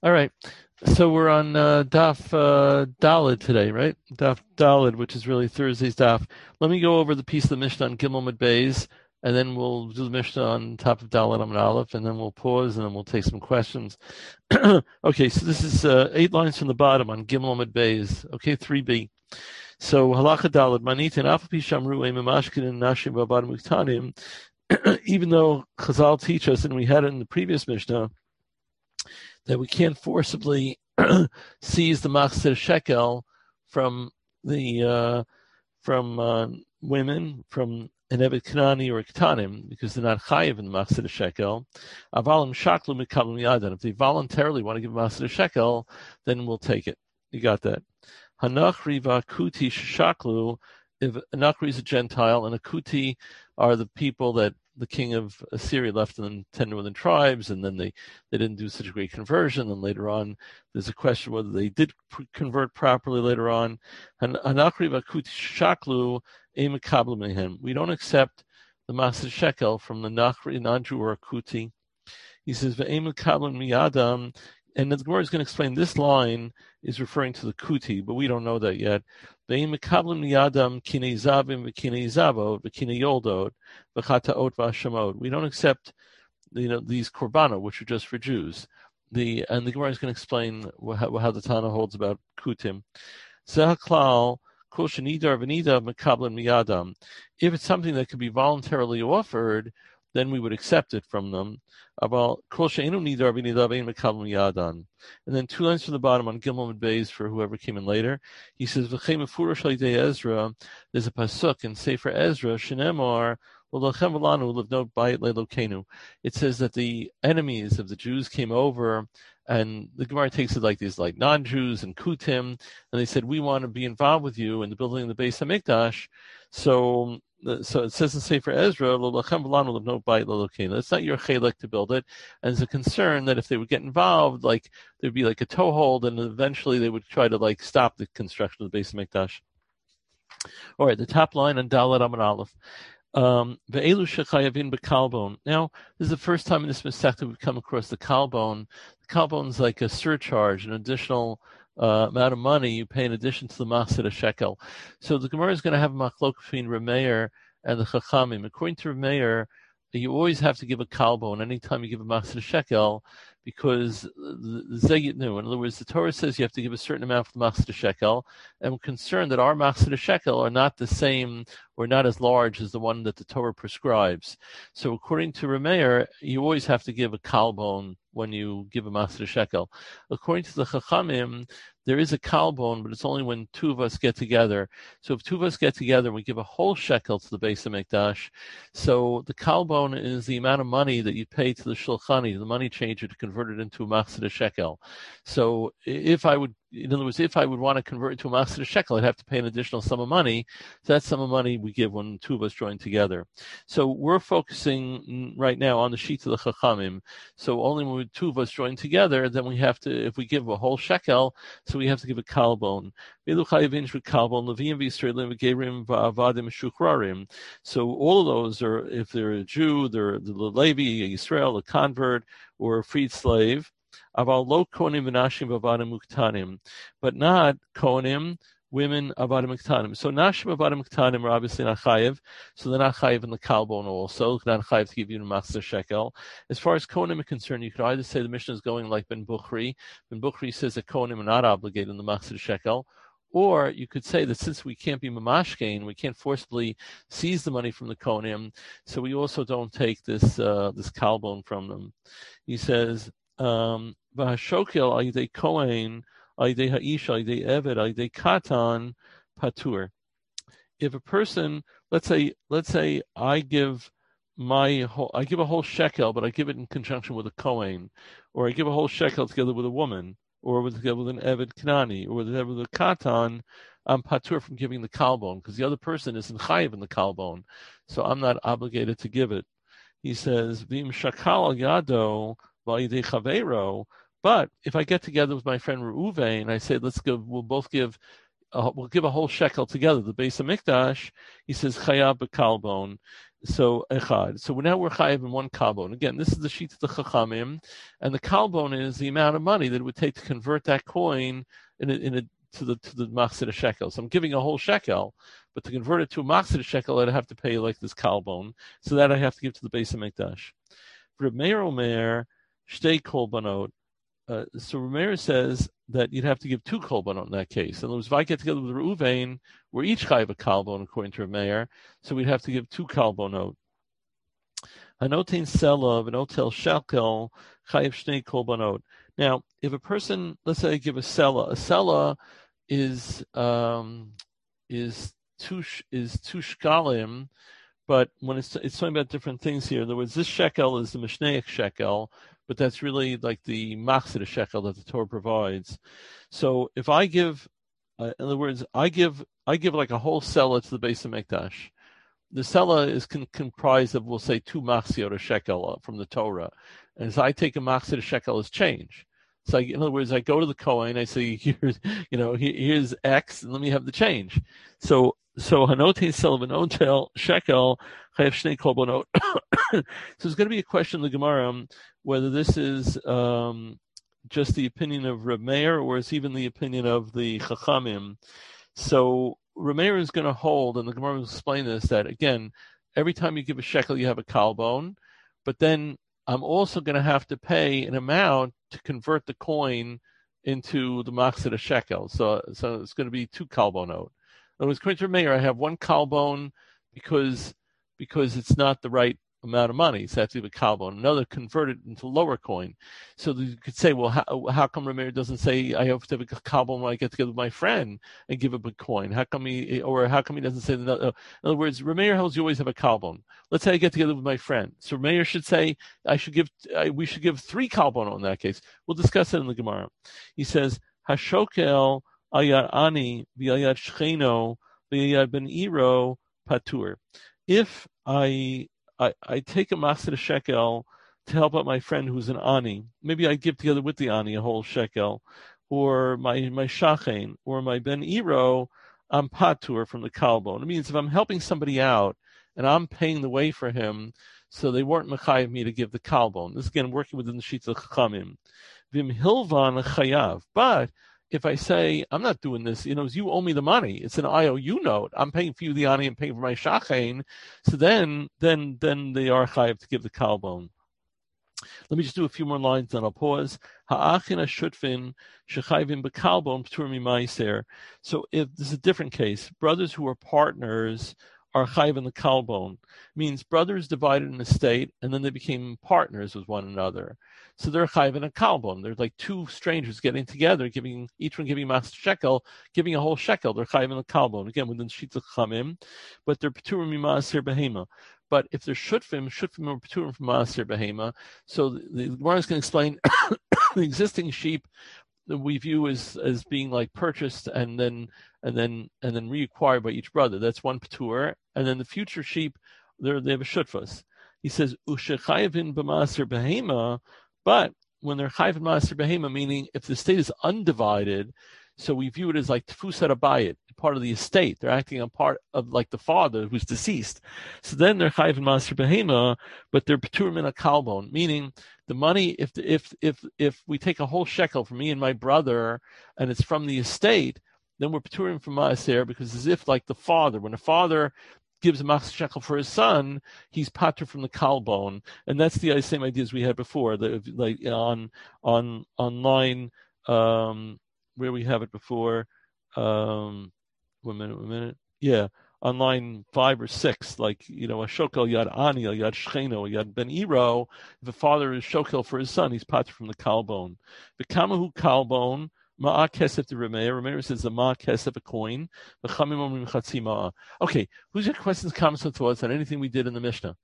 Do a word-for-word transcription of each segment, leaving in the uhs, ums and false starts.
All right. So we're on uh, Daf uh, Dalid today, right? Daf Dalid, which is really Thursday's Daf. Let me go over the piece of the Mishnah on Gimel Mid Beis, and then we'll do the Mishnah on top of Dalid Amud Aleph, and then we'll pause, and then we'll take some questions. Okay, so this is uh, eight lines from the bottom on Gimel Mid Beis. Okay, three B. So Halacha Dalid Manit and Afapi Shamru Emamashkin and Nashim Babad Muktanim. Even though Chazal teach us, and we had it in the previous Mishnah, that we can't forcibly seize the machzir shekel from the uh, from uh, women, from an evet kanani or a ketanim, because they're not chayiv in the machzir shekel. Avalim shaklu mikablim yadan. If they voluntarily want to give a machzir shekel, then we'll take it. You got that? Hanachri v'akuti shaklu. If a Nachri is a Gentile and a Kuti are the people that the king of Assyria left in the ten northern tribes, and then they, they didn't do such a great conversion. And later on, there's a question whether they did convert properly later on. Hanachri v'akuti shaklu eimekabel mehem. We don't accept the Masad Shekel from the Nachri, non-Jew or a Kuti. He says, v'eimekabel miyadam. And the Gemara is going to explain this line is referring to the Kuti, but we don't know that yet. We don't accept you know, these korbana, which are just for Jews. The And the Gemara is going to explain how, how the Tana holds about Kutim. If it's something that could be voluntarily offered, then we would accept it from them. And then two lines from the bottom on Gimel Mid Beis for whoever came in later. He says, there's a pasuk in Sefer Ezra, Shenemar, it says that the enemies of the Jews came over, and the Gemara takes it like these, like non-Jews and Kutim, and they said, we want to be involved with you in the building of the Beis HaMikdash. So So it says in Sefer Ezra, it's not your chelek to build it. And there's a concern that if they would get involved, like there'd be like a toehold, and eventually they would try to like stop the construction of the Beis HaMikdash. All right, the top line on Dalet Amud Aleph. Um, now, this is the first time in this Masechta we've come across the kalbon. The kalbon is like a surcharge, an additional Uh, amount of money you pay in addition to the Masad shekel. So the Gemara is going to have a machlok between Rameir and the Chachamim. According to Rameir, you always have to give a kalbon anytime you give a Masad shekel, because the Zegit knew. In other words, the Torah says you have to give a certain amount for the Masad shekel, and we're concerned that our Masad shekel are not the same or not as large as the one that the Torah prescribes. So according to Rameir, you always have to give a kalbon when you give a Masad shekel. According to the Chachamim, there is a kalbon, but it's only when two of us get together. So if two of us get together, we give a whole shekel to the Beis HaMikdash. So the kalbon is the amount of money that you pay to the shulchani, the money changer, to convert it into a Masad shekel. So if I would, in other words, if I would want to convert it to a Masad shekel, I'd have to pay an additional sum of money. So that sum of money we give when two of us join together. So we're focusing right now on the sheet of the Chachamim. So only when two of us join together, then we have to, if we give a whole shekel, so we have to give a kalbon. So all of those are, if they're a Jew, they're the Levi, a Yisrael, a convert, or a freed slave. But not kohanim, women avadim ktanim. So nashim avadim ktanim are obviously not chayiv, so they're not chayiv in the kalbon also. They're not chayiv to give you the machzor shekel. As far as kohanim are concerned, you could either say the Mishnah is going like Ben Bukhri. Ben Bukhri says that kohanim are not obligated in the machzor shekel. Or you could say that since we can't be mamashkein, we can't forcibly seize the money from the kohanim, so we also don't take this uh, this kalbon from them. He says, um, v'hashokel al yidei kohen, al yidei ha'ish, al yidei eved, al yidei katan, patur. If a person, let's say, let's say I give my whole, I give a whole shekel, but I give it in conjunction with a kohen, or I give a whole shekel together with a woman, or with, together with an eved knani, or with, with a katan, I'm patur from giving the kalbon, because the other person isn't chayiv in the kalbon, so I'm not obligated to give it. He says, v'im shakal al yado v'ayidei chaveiro. But if I get together with my friend Reuven and I say, let's give, we'll both give, uh, we'll give a whole shekel together, the Beis HaMikdash, he says chayav b'kalbon. So echad. So now we're chayiv in one kalbon. Again, this is the sheet of the chachamim, and the kalbon is the amount of money that it would take to convert that coin in a, in a to the to the machzir shekel. So I'm giving a whole shekel, but to convert it to a machzir shekel, I'd have to pay like this kalbon. So that I have to give to the Beis HaMikdash. Reb Meir Omer shtei kolbanot. Uh, so Reb Meir says that you'd have to give two kolbanot in that case. In other words, if I get together with Reuven, we're each chayiv a kalbon according to Reb Meir, so we'd have to give two kalbonot. Hanotein sela v'notel shekel chayiv shnei kolbanot. Now, if a person, let's say, I give a sela, a sela is um, is two is two shkalim, but when it's it's talking about different things here. In other words, this shekel is the mishnaic shekel, but that's really like the machzir shekel that the Torah provides. So if I give, uh, in other words, I give I give like a whole sela to the Beis HaMikdash. The sela is con- comprised of, we'll say, two machzir shekel from the Torah, and as I take a machzir shekel as change. So, I, in other words, I go to the Kohen, I say, here's, you know, here, here's X, and let me have the change. So, so hanotein sela v'notel shekel chayav shnei kolbanot. So, there's going to be a question in the Gemara um, whether this is um, just the opinion of Reb Meir or it's even the opinion of the Chachamim. So, Reb Meir is going to hold, and the Gemara will explain this, that again, every time you give a shekel, you have a kalbon, but then I'm also going to have to pay an amount to convert the coin into the machzir shekel. So, so it's going to be two kalbonot. In other words, according to Reb Meir, I have one kalbon because because it's not the right amount of money. So I have to give a kalbon. Another converted into lower coin. So you could say, well, how, how come Reb Meir doesn't say I have to have a kalbon when I get together with my friend and give up a coin? How come he, or how come he doesn't say that? In other words, Reb Meir holds you always have a kalbon. Let's say I get together with my friend. So Reb Meir should say I should give, I, we should give three kalbon in that case. We'll discuss it in the Gemara. He says, Hashokel ayad ani v'ayad shcheno v'ayad ben iro patur. If I I, I take a machzir shekel to help out my friend who's an ani. Maybe I give together with the ani a whole shekel, or my my shachen, or my ben iro, I'm patur from the kalbon. It means if I'm helping somebody out and I'm paying the way for him, so they weren't mechayiv me to give the kalbon. This is again working within the sheets of chachamim. Vim hilvan chayav, but if I say, I'm not doing this, you know, you owe me the money. It's an I O U note. I'm paying for you the ani and paying for my shachain. So then, then, then they are chayav to give the kalbon. Let me just do a few more lines, then I'll pause. Ha'achina shutfin shechayvim bekalbon p'turim ma'aser. So if this is a different case, brothers who are partners are chayiv in the kalbon. Means brothers divided an estate and then they became partners with one another. So they're chayiv in a kalbon. They're like two strangers getting together, giving each one giving mas shekel, giving a whole shekel. They're chayiv in a kalbon. Again, within sheets of chamim, but they're p'turim ma'aser behema. But if they're shutfim, shutfim are p'turim from ma'aser behema. So the, the Gemara is going to explain the existing sheep that we view as as being like purchased and then and then and then reacquired by each brother. That's one p'tur, and then the future sheep, they they have a shutfus. He says ushechayvin b'ma'aser behema. But when they're chayv and ma'aser behema, meaning if the estate is undivided, so we view it as like tefusat abayit, part of the estate. They're acting on part of like the father who's deceased. So then they're chayv and ma'aser behema, but they're p'turim in a kalbon, meaning the money. If if if if we take a whole shekel from me and my brother, and it's from the estate, then we're p'turim from ma'aser because as if like the father, when a father gives a machzir shekel for his son, he's pater from the kalbon, and that's the same ideas we had before. The, like on on on line um, where we have it before. Um, one minute, one minute. Yeah, on line five or six, like you know, a shokel yad ani, a yad shcheno, a yad ben iro. If a father is shokel for his son, he's pater from the kalbon. The kamahu kalbon. Ma'a kesef to Reb Meir. Reb Meir says the ma'a kesef a coin. The chamim omrim chatzi ma'a. Okay, who's your questions, comments, or thoughts on anything we did in the Mishnah?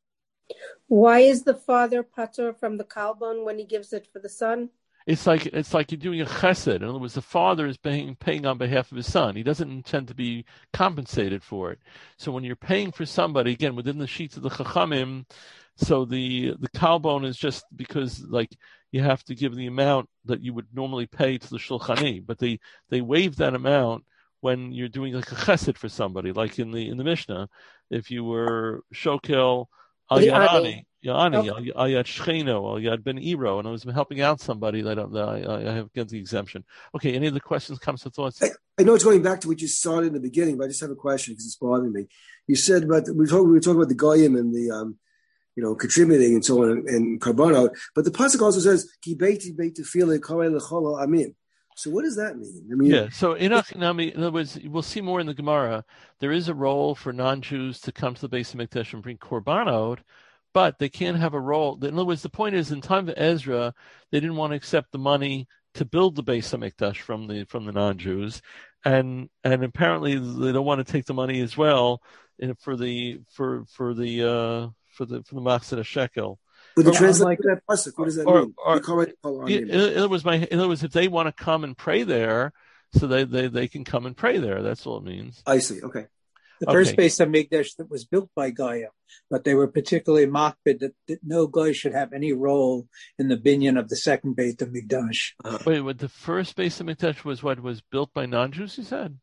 Why is the father patur from the kalbon when he gives it for the son? It's like it's like you're doing a chesed. In other words, the father is paying paying on behalf of his son. He doesn't intend to be compensated for it. So when you're paying for somebody, again within the sheets of the chachamim, so the the kalbon is just because like you have to give the amount that you would normally pay to the shulchani, but they they waive that amount when you're doing like a chesed for somebody, like in the in the Mishnah, if you were shokel al The yad ani. ani, yani, Okay. al yad shcheno, al yad ben iro, and I was helping out somebody that I, don't- that I, I have against the exemption. Okay, any other questions, comments, or thoughts? I, I know it's going back to what you started in the beginning, but I just have a question because it's bothering me. You said about we were talking, we were talking about the goyim and the um, you know, contributing and so on and, and carbonot, but the pasuk also says ki beiti beit tefillah kol lechol amin. So what does that mean? I mean, Yeah, so Enoch Nami, in other words, we'll see more in the Gemara. There is a role for non-Jews to come to the base of Mikdash and bring korbanot, but they can't have a role. In other words, the point is, in time of Ezra, they didn't want to accept the money to build the base of Mikdash from the from the non-Jews, and and apparently they don't want to take the money as well in, for the for for the uh, for the for the Machzor Shekel. but the Or- translation of that pasuk, what does that or- mean? or- You call it kol In, amin. in other words, my in other words, if they want to come and pray there, so they, they, they can come and pray there. That's all it means. I see. Okay. The first Okay. base of Mikdash that was built by Gaia, but they were particularly makbid that, that no Goy should have any role in the binyan of the second Beit of Mikdash. Uh, Wait, what the first base of Mikdash was what was built by non-Jews? You said.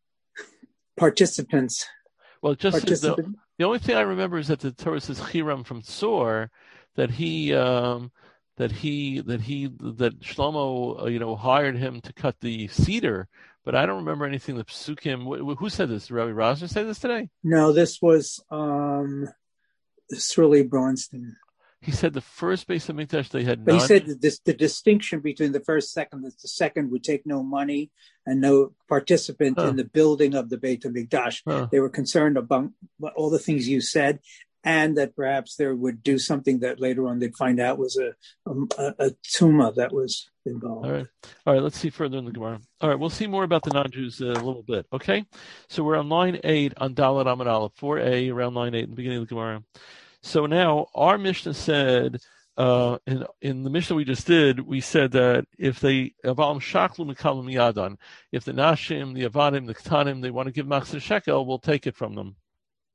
Participants, Well, just the, participant. the only thing I remember is that the Torah says Hiram from Tzor, that he um, that he that he that Shlomo uh, you know hired him to cut the cedar, but I don't remember anything. The Psukim. Wh- who said this? Did Rabbi Rosner say this today? No, this was um, Srili Bronstein. He said the first base of Mikdash they had. But he non- said that this, the distinction between the first second, that the second would take no money and no participant Huh. in the building of the Beit HaMikdash. Huh. They were concerned about all the things you said, and that perhaps they would do something that later on they'd find out was a a, a tumah that was involved. All right. All right. Let's see further in the Gemara. All right. We'll see more about the non-Jews uh, a little bit. Okay. So we're on line eight on Dalet Amud Aleph, four A, around line eight in the beginning of the Gemara. So now our Mishnah said, uh, in, in the Mishnah we just did, we said that if they, Avalim Shaklu Mikalim Yadan, if the Nashim, the Avadim, the Ktanim, they want to give Machzor Shekel, we'll take it from them.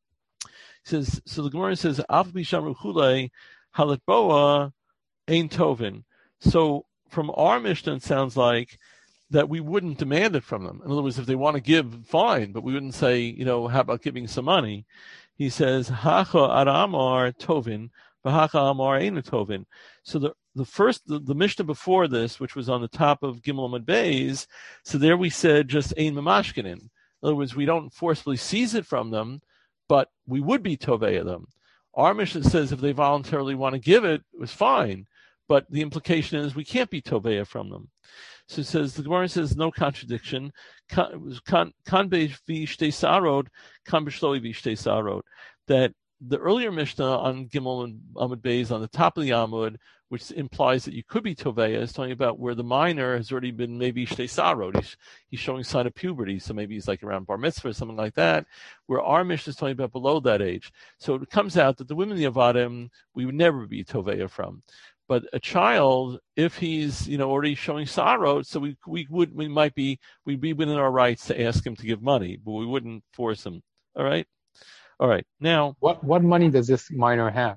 He says, so the Gemara says, Af Bishamru Chule, Halet Boa, Ein Tovin. So from our Mishnah, it sounds like that we wouldn't demand it from them. In other words, if they want to give, fine, but we wouldn't say, you know, how about giving some money? He says, Hacha Aramar Tovin, Vahacha Amar Einu Tovin. So the, the first, the, the Mishnah before this, which was on the top of Gimel Amud Beis, so there we said just Ein Mamashkinin. In other words, we don't forcibly seize it from them, but we would be Tovei of them. Our Mishnah says if they voluntarily want to give it, it was fine. But the implication is we can't be Tovei from them. So it says, the Gemara says, no contradiction. Kan be v'shtei sarod, kan b'shloi v'shtei sarod. That the earlier Mishnah on Gimel and Amud Beis on the top of the Amud, which implies that you could be Toveya, is talking about where the minor has already been maybe Shtei Sarod. He's, he's showing sign of puberty, so maybe he's like around Bar Mitzvah or something like that, where our Mishnah is talking about below that age. So it comes out that the women of the Avadim, we would never be Toveya from. But a child, if he's, you know, already showing sorrow, so we we would we might be we'd be within our rights to ask him to give money, but we wouldn't force him. All right, all right. Now, what what money does this minor have?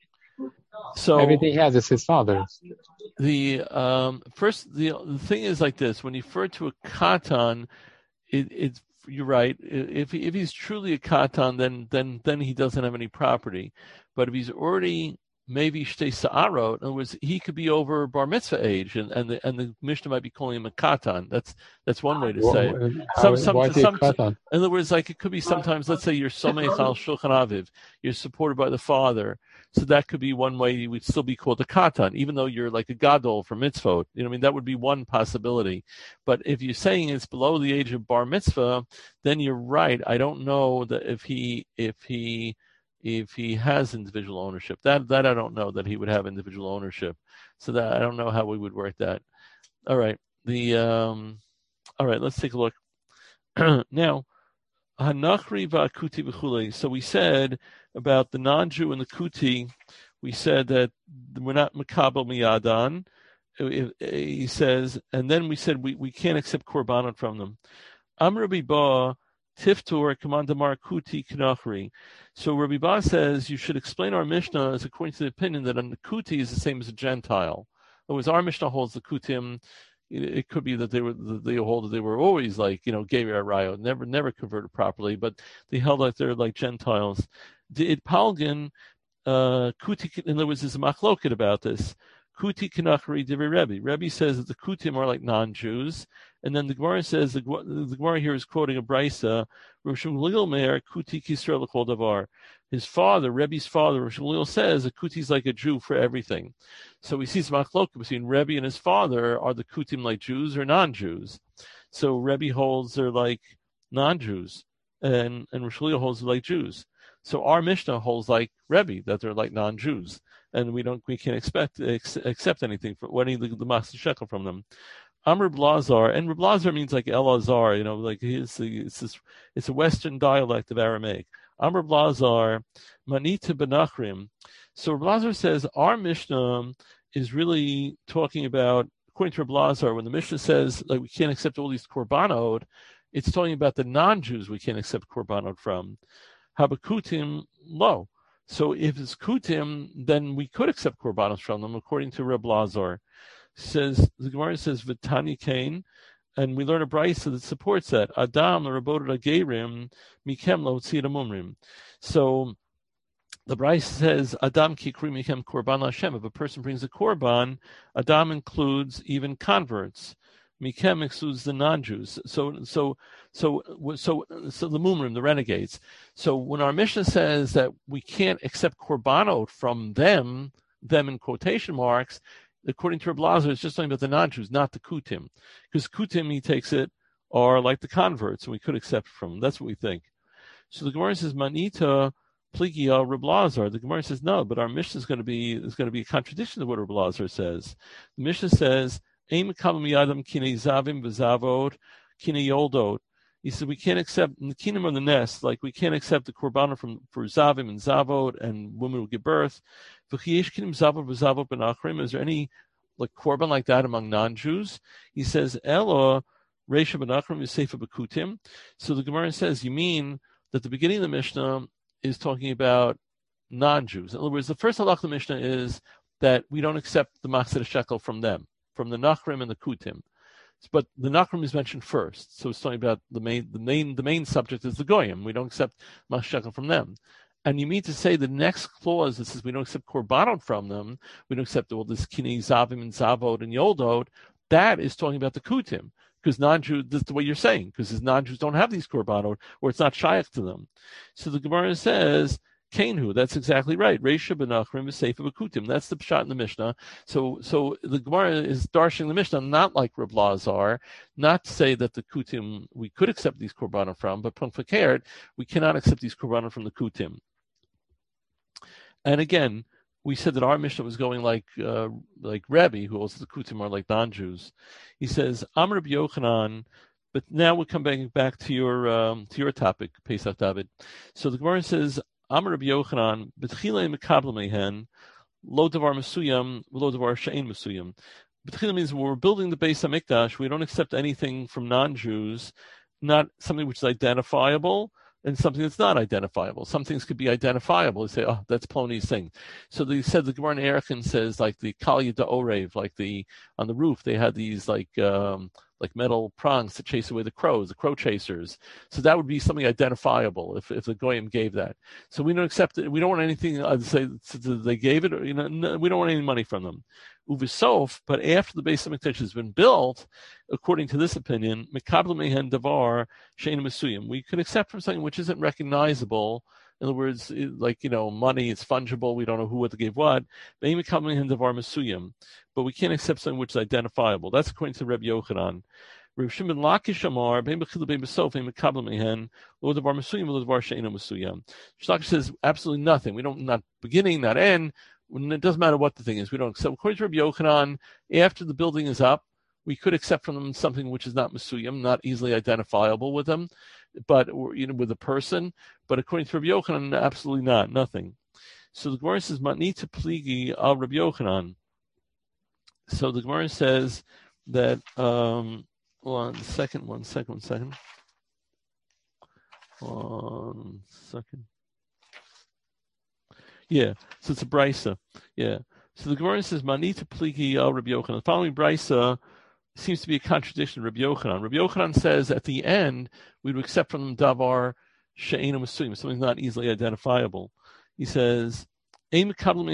So everything he has is his father's. The um, first the the thing is like this: when you refer to a katan, it, it's you're right. If if he's truly a katan, then then then he doesn't have any property. But if he's already maybe shtei sa'arot, in other words, he could be over bar mitzvah age, and, and the and the Mishnah might be calling him a katan. That's that's one way to say it. Some, some, Why is he a some, katan? in other words, like it could be sometimes. Let's say you're somech al shulchan aviv, you're supported by the father, so that could be one way you would still be called a katan, even though you're like a gadol for mitzvot. You know, what I mean, that would be one possibility. But if you're saying it's below the age of bar mitzvah, then you're right. I don't know that if he if he if he has individual ownership. That that I don't know that he would have individual ownership. So that I don't know how we would work that. All right. The um all right, let's take a look. Now, Hanachri va'kuti b'chulei. So we said about the non-Jew and the kuti, we said that we're not makabel miyadan. He says, and then we said we, we can't accept korbanot from them. Am Rabbi Ba Tiftur Kamandamar Kuti Knachri. So Rabbi Ba says you should explain our Mishnah as according to the opinion that a Kuti is the same as a Gentile. In other words, our Mishnah holds the Kutim, it could be that they were they hold that they were always like, you know, gay Arayo, never never converted properly, but they held like they're like Gentiles. The Palgan, uh, Kuti, in other words, there's a machloket about this. Kuti Kanachari Divi Rebbe. Rebbe says that the Kutim are like non-Jews, and then the Gemara says the, the Gemara here is quoting a brisa. Rosh Gamliel Meir Kuti Kisrael L'Chol Davar. His father, Rebbe's father, Rosh Gamliel says that Kuti is like a Jew for everything. So we see some machloket between Rebbe and his father. Are the Kutim like Jews or non-Jews? So Rebbe holds they're like non-Jews, and and Rosh Gamliel holds they're like Jews. So our Mishnah holds like Rebbe, that they're like non-Jews, and we don't, we can't expect ex, accept anything for any the, the Machzor Shekel from them. Amr Blazar, and Blazar means like Elazar, you know, like it's it's this, it's a Western dialect of Aramaic. Amr Blazar, Manita Benachrim. So Blazar says our Mishnah is really talking about, according to Blazar, when the Mishnah says like we can't accept all these korbanot, it's talking about the non-Jews we can't accept korbanot from. Habakutim lo. So if it's kutim, then we could accept korbanos from them, according to Reb Lazar. Says the Gemara says Vitani Kain, and we learn a brisa that supports that. Adam l'rabotot agerim mikem lo tzira mumrim. So the brisa says Adam kikri mikem korban Hashem. If a person brings a korban, Adam includes even converts. Mikem excludes the non-Jews. So, so, so, so, so the Mumrim, the renegades. So when our Mishnah says that we can't accept korbanot from them, them in quotation marks, according to Reb Lazar, it's just talking about the non-Jews, not the Kutim, because Kutim, he takes it, are like the converts, and we could accept from them. That's what we think. So the Gemara says Manita Pligia Reb Lazar. The Gemara says no, but our Mishnah is going to be is going to be a contradiction to what Reb Lazar says. The Mishnah says. He said we can't accept in the kingdom of the nest, like we can't accept the korban from for zavim and zavod and women who give birth. Is there any like korban like that among non-Jews? He says Elo Reisha Benachrim is Sefer Bekutim. So the Gemara says you mean that the beginning of the Mishnah is talking about non-Jews. In other words, the first halach of the Mishnah is that we don't accept the Machzor Shekel from them, from the Nachrim and the Kutim. But the Nachrim is mentioned first. So it's talking about the main the main the main subject is the Goyim. We don't accept Machzor Shekel from them. And you mean to say the next clause that says we don't accept korbanot from them, we don't accept all this Kinei Zavim and Zavod and Yoldot, that is talking about the Kutim. Because non-Jews, that's the way you're saying, because non-Jews don't have these korbanot, or it's not shaykh to them. So the Gemara says, Kainhu, that's exactly right. Reisha benachrim is sefer bekutim. That's the pshat in the Mishnah. So, so the Gemara is darshing the Mishnah not like Reb Lazar, not to say that the kutim we could accept these korbanos from, but punfakert we cannot accept these korbanos from the kutim. And again, we said that our Mishnah was going like uh, like Rebbe, who also the kutim are like non-Jews. He says Amr Rabbi Yochanan. But now we come back back to your um, to your topic, Pesach David. So the Gemara says. Amar Rabbi Yochanan, B'tchila mekabel mehen, lo davar mesuyam, lo davar she'ein mesuyam. B'tchila means when we're building the Beis Hamikdash, we don't accept anything from non-Jews, not something which is identifiable, and something that's not identifiable. Some things could be identifiable. They say, oh, that's Plony's thing. So they said the Gemara in Erechim says, like the Kalya da Orev, like the on the roof, they had these like um, like metal prongs to chase away the crows, the crow chasers. So that would be something identifiable if, if the Goyim gave that. So we don't accept it. We don't want anything uh, say they gave it. Or, you know, no, we don't want any money from them. Uvisof, but after the Beis Hamikdash has been built, according to this opinion, Mekabel mehen davar she'ein mesuyim, we can accept from something which isn't recognizable. In other words, like, you know, money, it's fungible. We don't know who what gave what. But we can't accept something which is identifiable. That's according to Rabbi Yochanan. Reb Shimon Lakish Amar, bein b'chila bein b'sof, bein mekabel mehen, lo davar mesuyim, lo davar she'eino mesuyim. Lakish says absolutely nothing. We don't, not beginning, not end. It doesn't matter what the thing is. We don't accept. According to Rabbi Yochanan, after the building is up, we could accept from them something which is not mesuyim, not easily identifiable with them, but or, you know, with a person. But according to Rabbi Yochanan, absolutely not, nothing. So the Gemara says, "Matnita pligi al Rabbi Yochanan." So the Gemara says that. Um, one second, one second, one second, one second. Yeah, so it's a brisa. Yeah. So the Gemara says, Manita pligi al Rabbi Yochanan. The following brisa seems to be a contradiction to Rabbi Yochanan. Rabbi Yochanan says at the end we would accept from them davar she'einu mesuyim, something not easily identifiable. He says, he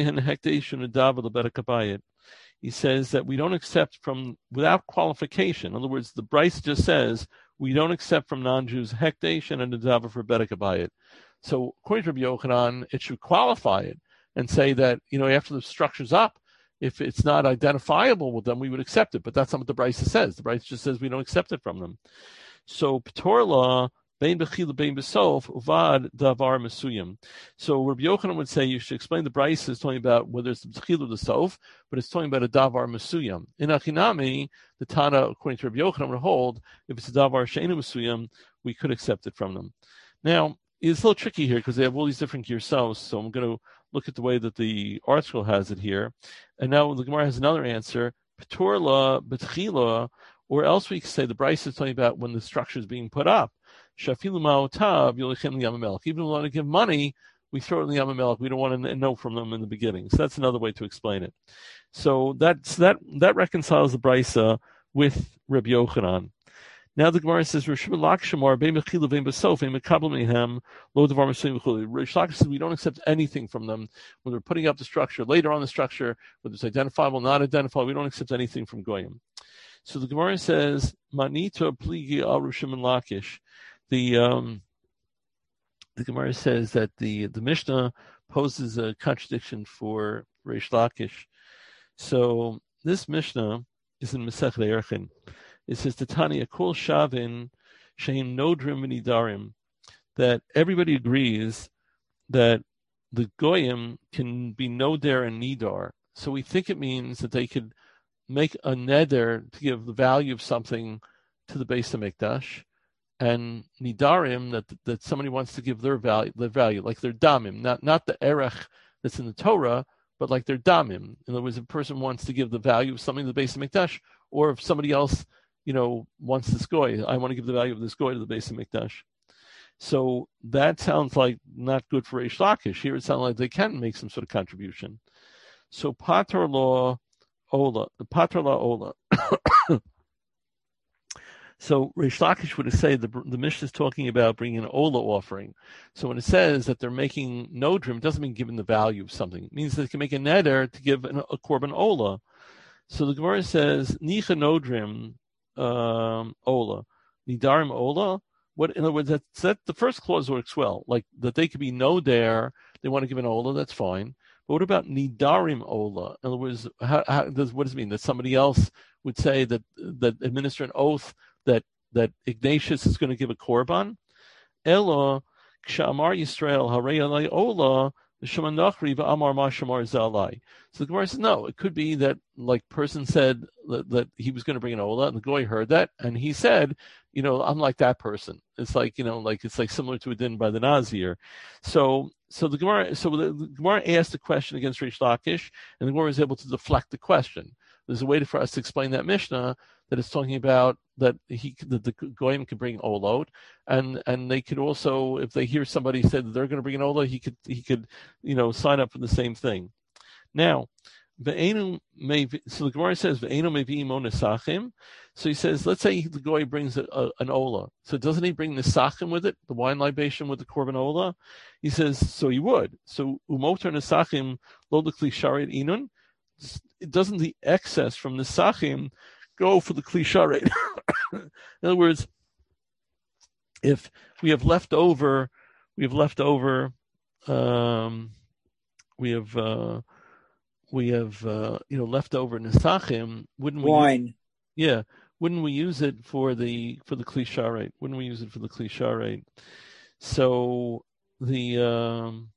says that we don't accept from without qualification. In other words, the Bryce just says we don't accept from non-Jews hekdesh and a davar for bedek habayit. So according to Rabbi Yochanan, it should qualify it and say that, you know, after the structure's up, if it's not identifiable with them, we would accept it. But that's not what the Bryce says. The Bryce just says we don't accept it from them. So P'tor la bein bechila bein besof uvad davar mesuyim. So Rabbi Yochanan would say you should explain the Bryce is talking about whether it's the bechila or the sof, but it's talking about a davar mesuyim. In Achinami, the Tana, according to Rabbi Yochanan, would hold if it's a davar she'enu mesuyim, we could accept it from them. Now, it's a little tricky here because they have all these different girsos, so I'm going to look at the way that the article has it here. And now the Gemara has another answer, P'tor la b'tchila, or else we can say the Bryce is talking about when the structure is being put up. Shafilu ma'otav yolechem liyamamelech. Even if we want to give money, we throw it in the yamamelech. We don't want to know from them in the beginning. So that's another way to explain it. So that's, that that reconciles the Bryce uh, with Rabbi Yochanan. Now the Gemara says, Rish Lakish says we don't accept anything from them when they're putting up the structure. Later on the structure, whether it's identifiable, not identifiable, we don't accept anything from Goyim. So the Gemara says, Manita pligi al Rishim and Lakish. The um, the Gemara says that the the Mishnah poses a contradiction for Rish Lakish. So this Mishnah is in Masechet Erchin. It says, Tanya Kol Shavin Shein Nodrim V'Nidarim, that everybody agrees that the Goyim can be Noder and Nidar. So we think it means that they could make a neder to give the value of something to the Beis HaMikdash, and Nidarim, that that somebody wants to give their value, their value, like their damim, not not the erech that's in the Torah, but like their damim. In other words, if a person wants to give the value of something to the Beis HaMikdash, or if somebody else, you know, wants this goy, I want to give the value of this goy to the Beis HaMikdash. So that sounds like not good for Reish Lakish. Here it sounds like they can make some sort of contribution. So Pater Law Ola, Pater Law Ola. So Reish Lakish would say the the Mishnah is talking about bringing an Ola offering. So when it says that they're making Nodrim, it doesn't mean giving the value of something. It means they can make a neder to give an, a Korban Ola. So the Gemara says, Nicha Nodrim um, Ola, Nidarim Ola. What, in other words, that, that the first clause works well, like that they could be no there, they want to give an Ola, that's fine. But what about Nidarim Ola? In other words, how, how does what does it mean? That somebody else would say that that administer an oath that that Ignatius is going to give a korban? Ela Kshamar Yisrael Harei Alei Ola Shema Nachri V'Amar Ma Shamar Zalai. So the Gemara says no. It could be that like person said that, that he was going to bring an Ola, and the Goy heard that, and he said, you know, I'm like that person. It's like, you know, like it's like similar to a din by the Nazir. So so the Gemara so the, the Gemara asked a question against Reish Lakish, and the Gemara was able to deflect the question. There's a way for us to explain that Mishnah that it's talking about that he that the Goyim could bring Olot, and and they could also, if they hear somebody say that they're going to bring an Ola, he could he could you know sign up for the same thing. Now, Ve'enu may so the Gemara says Ve'enu may be monesachim. So he says, let's say the Goy brings a, a, an Ola. So doesn't he bring the Sachim with it, the wine libation with the Korban Ola? He says, so he would. So Umoter Nesachim lo l'kli sharet inun. Doesn't the excess from the Sachim go for the Kli Sharet? In other words, if we have left over, we have left over, um, we have, uh, we have, uh, you know, left over Nesachim, wouldn't we? Wine. Yeah. Wouldn't we use it for the for the Kli Sharet? Wouldn't we use it for the Kli Sharet? So the um,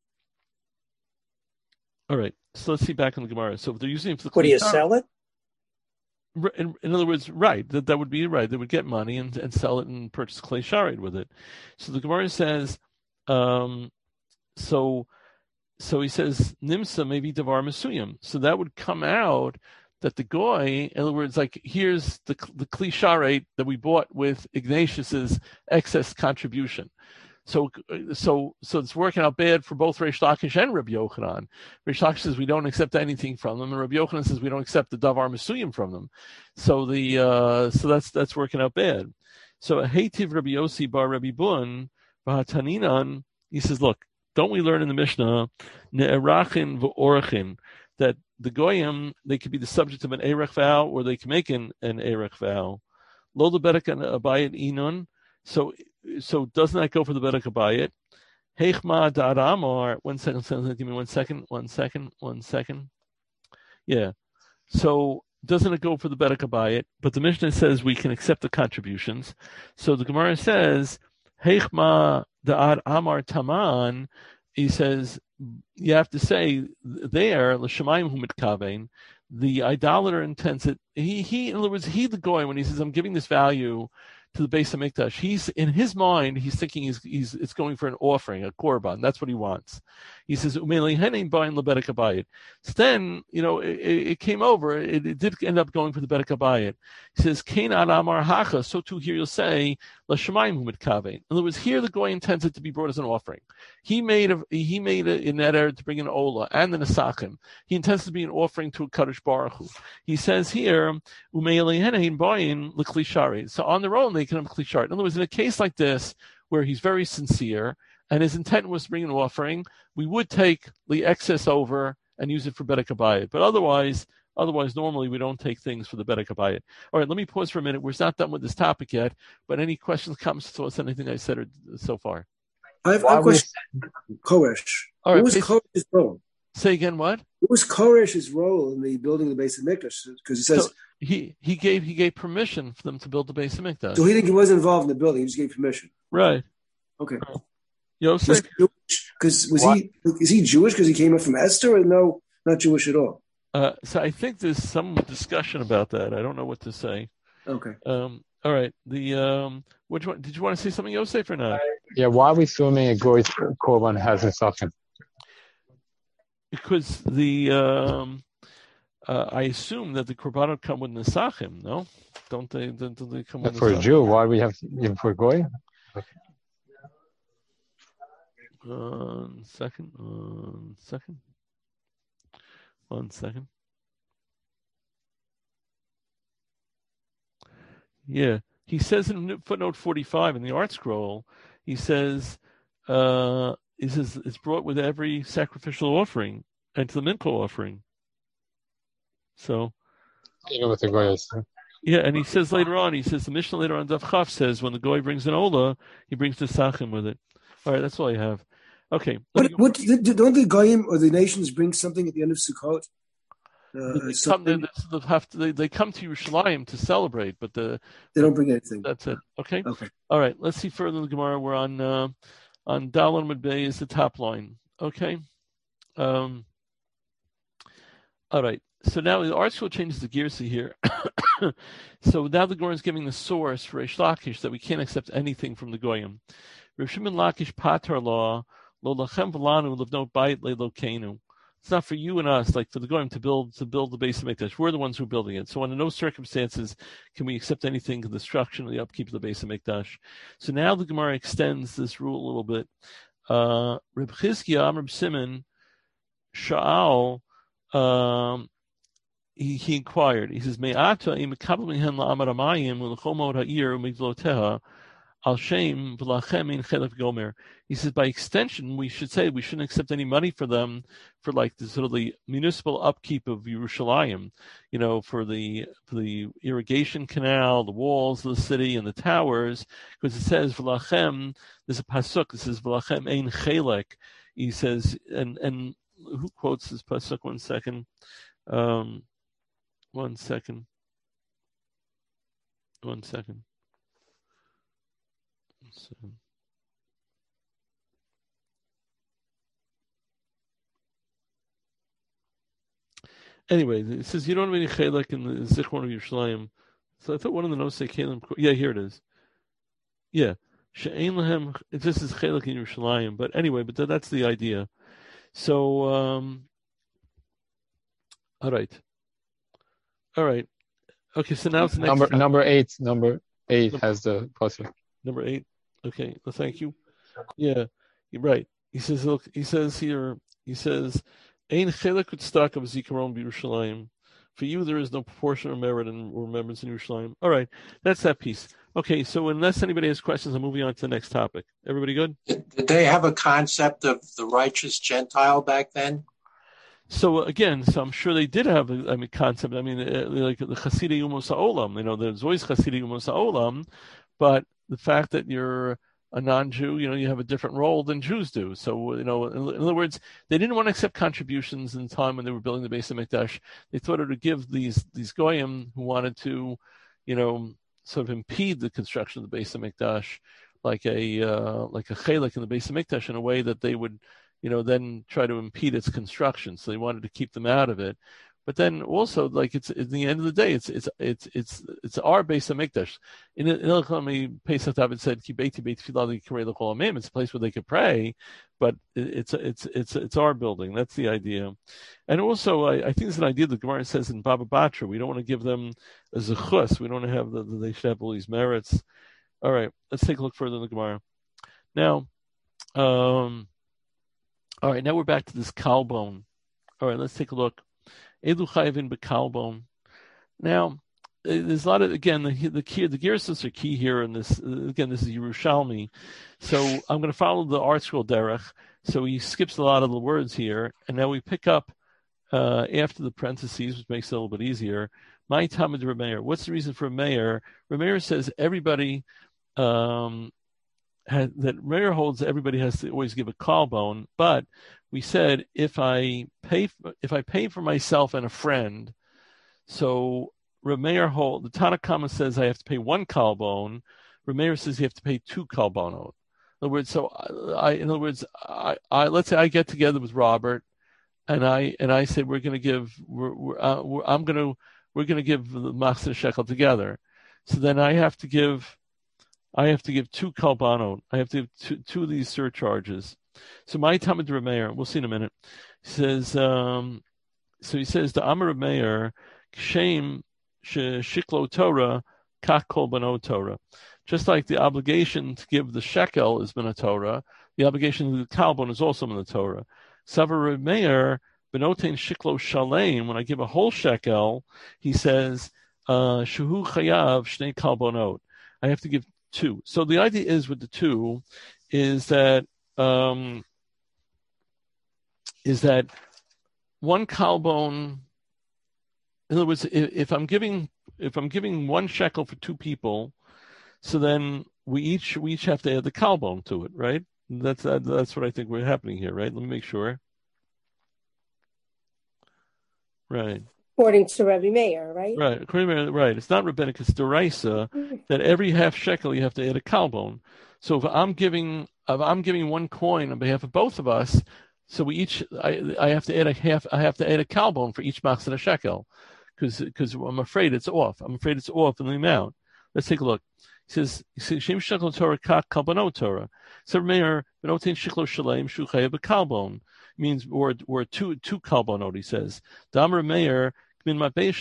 all right. So let's see back in the Gemara. So if they're using it for the Kli Sharet, would you sell it? In, in other words, right? That that would be right. They would get money and, and sell it and purchase Kli Sharet with it. So the Gemara says, um, so so he says Nimsa maybe Davar Mesuyim. So that would come out that the Goy, in other words, like here's the the Kli Sharet that we bought with Ignatius's excess contribution. So, so, so it's working out bad for both Reish Lakish and Rabbi Yochanan. Reish Lakish says we don't accept anything from them, and Rabbi Yochanan says we don't accept the Davar Mesuyim from them. So the, uh, so that's that's working out bad. So Heitiv Rabbi Yossi bar Rabbi Bun v'hataninan. He says, look, don't we learn in the Mishnah ne'erachin v'orachin that the goyim they could be the subject of an erech vow or they can make an an erech vow. Lo lebedek abayit inun. So. So doesn't that go for the Bedek Abayit? Heichma da'aramar. One second, give me one second, one second, one second. Yeah. So doesn't it go for the Bedek Abayit? But the Mishnah says we can accept the contributions. So the Gemara says, Heichma da'aramar taman. He says, you have to say there, l'shamayim hu mitkavein, the idolater intends it. He, he, in other words, he the goy, when he says, I'm giving this value to the Beis Hamikdash, he's in his mind, he's thinking he's he's it's going for an offering, a korban. That's what he wants. He says, "Umeli henim ba'in lebedek habayit." So then, you know, it, it came over. It, it did end up going for the bedek habayit. He says, "Kein ad amar hacha." So too here you'll say, "L'shamayim hu mitkavein." In other words, here the goy intends it to be brought as an offering. He made a, he made a, in that area to bring an ola and the nesachim. He intends to be an offering to a Kadosh Baruch Hu. He says here, "Umeli henim ba'in lekli shari." So on their own they can have kli shari. In other words, in a case like this where he's very sincere and his intent was to bring an offering, we would take the excess over and use it for bedek habayit. But otherwise, otherwise normally we don't take things for the bedek habayit. All right, let me pause for a minute. We're not done with this topic yet, but any questions, comments, thoughts, anything I said or, so far? I have, I have a question. Koresh. All right, what was Koresh's role? Say again, what? What was Koresh's role in the building of the Beis Hamikdash? Because it says so he he gave he gave permission for them to build the Beis Hamikdash. So he didn't he wasn't involved in the building. He just gave permission. Right. Okay. Right. Yosef, because was what? he is he Jewish because he came up from Esther, or no, not Jewish at all? Uh, so I think there's some discussion about that. I don't know what to say. Okay. Um. All right. The um. Which one did you want to say something, Yosef, or not? Yeah. Why are we assuming a goy's korban has a suction? Because the um, uh, I assume that the korbanot come with nesachim. No, don't they? Don't they come with for nesachim? A Jew? Why do we have even for a goy? Okay. One second. One second. One second. Yeah, he says in footnote forty-five in the Art Scroll, he says, uh, he says it's brought with every sacrificial offering and to the mincha offering. So, you know what the goy is. Huh? Yeah, and he says later on, he says the Mishnah later on Daf Chaf says when the goy brings an ola, he brings the sachim with it. All right, that's all I have. Okay. What, what don't the goyim or the nations bring something at the end of Sukkot? Uh, they, come, they, they, have to, they, they come to Yerushalayim to celebrate, but the they don't bring anything. That's it. Okay. Okay. All right. Let's see further in the Gemara. We're on uh, on Dalon Medbei is the top line. Okay. Um. All right. So now the Art Scroll changes the gears here. So now the Gemara is giving the source for Reish Lakish that we can't accept anything from the goyim. Rav Shimon Lakish pater law lo lachem v'lanu livnot bayit le'lokeinu. It's not for you and us, like for the goyim to build to build the Beis Hamikdash. We're the ones who are building it. So under no circumstances can we accept anything to the destruction or the upkeep of the Beis Hamikdash. So now the Gemara extends this rule a little bit. Uh, Reb Chizkiah, Reb Simon, Sha'al, um, he, he inquired. He says, "Me'ata im kabel minhen la'amar hamayim u'lechomod ha'ir u'migloteha al shem v'lachem in chelef gomer." He says, by extension, we should say we shouldn't accept any money for them for like the sort of the municipal upkeep of Yerushalayim, you know, for the for the irrigation canal, the walls of the city, and the towers, because it says v'lachem. There's a pasuk. It says v'lachem ein chelek. He says, and and who quotes this pasuk? One second. Um, one second. One second. So. Anyway, it says you don't have any chelek in the Zichron of Yerushalayim. So I thought one of the notes say Kalim. Yeah, here it is. Yeah, she'ein lahem. This is chelek in Yerushalayim. But anyway, but that, that's the idea. So, um, all right, all right, okay. So now it's the next number chapter. number eight. Number eight number, has the pasuk. Number eight. Okay, well, thank you. Yeah, you're right. He says, look, he says here, he says, Ein chelek u'tzedakah v'zikaron b'Yerushalayim. For you, there is no proportion or merit and remembrance in Yerushalayim. All right, that's that piece. Okay, so unless anybody has questions, I'm moving on to the next topic. Everybody good? Did, did they have a concept of the righteous Gentile back then? So again, so I'm sure they did have a I mean, concept. I mean, uh, like the Chasidei Umos Ha'olam, you know, there's always Chasidei Umos Ha'olam, but the fact that you're a non-Jew, you know, you have a different role than Jews do. So, you know, in, in other words, they didn't want to accept contributions in the time when they were building the Beis HaMikdash. They thought it would give these these goyim who wanted to, you know, sort of impede the construction of the Beis HaMikdash, like a uh, like a chelek in the Beis HaMikdash, in a way that they would, you know, then try to impede its construction. So they wanted to keep them out of it. But then also, like, it's at the end of the day, it's it's it's it's it's our Beis HaMikdash. In Ilchami, Pesach David said, "Ki beiti beit tefillah l'karei l'chol hamim." It's a place where they could pray, but it's it's it's it's our building. That's the idea. And also, I, I think it's an idea that Gemara says in Baba Batra. We don't want to give them a zechus. We don't want to have the, they should have all these merits. All right, let's take a look further in the Gemara. Now, um, all right, now we're back to this kalbon. All right, let's take a look. Elu chayvin bekalbon. Now, there's a lot of, again, the the key, the Gersos are key here in this. Again, this is Yerushalmi, so I'm going to follow the art scroll derech. So he skips a lot of the words here, and now we pick up uh, after the parentheses, which makes it a little bit easier. My Talmud Rameir. What's the reason for Rameir? Rameir says everybody um, has, that Rameir holds that everybody has to always give a kalbon, but we said if I pay if I pay for myself and a friend, so Rameir hold the Tanna Kama says I have to pay one kalbon. Rameir says you have to pay two kalbonot. In other words, so I in other words, I, I let's say I get together with Robert, and I and I say we're going to give we're, we're, uh, we're, I'm going to we're going to give the Machzor shekel together. So then I have to give I have to give two kalbonot. I have to give two, two of these surcharges. So my Talmud Rameir, we'll see in a minute. He says, um, so he says the Amar Rameir, Kshem shiklo Torah, kach kol bano Torah. Just like the obligation to give the shekel is b'na Torah, the obligation to the kalbon is also b'na Torah. Savar Rameir, benotein shiklo shalem, when I give a whole shekel, he says, shuhu chayav shnei kalbonot. I have to give two. So the idea is with the two is that Um, is that one kalbon? In other words, if, if I'm giving if I'm giving one shekel for two people, so then we each we each have to add the kalbon to it, right? That's that, that's what I think we're happening here, right? Let me make sure. Right. According to Rabbi Meir, right? Right. According to right. It's not rabbinic. It's deraisa that every half shekel you have to add a kalbon. So if I'm giving if I'm giving one coin on behalf of both of us, so we each I I have to add a half I have to add a kalbon for each machzor shekel, because because I'm afraid it's off. I'm afraid it's off in the amount. Let's take a look. He says Shem shekel Torah kach kalbonot Torah. So Meir benotein shiklo shalem shu chayav b'kalbon means or or two two kalbonot. He says Damar Meir. That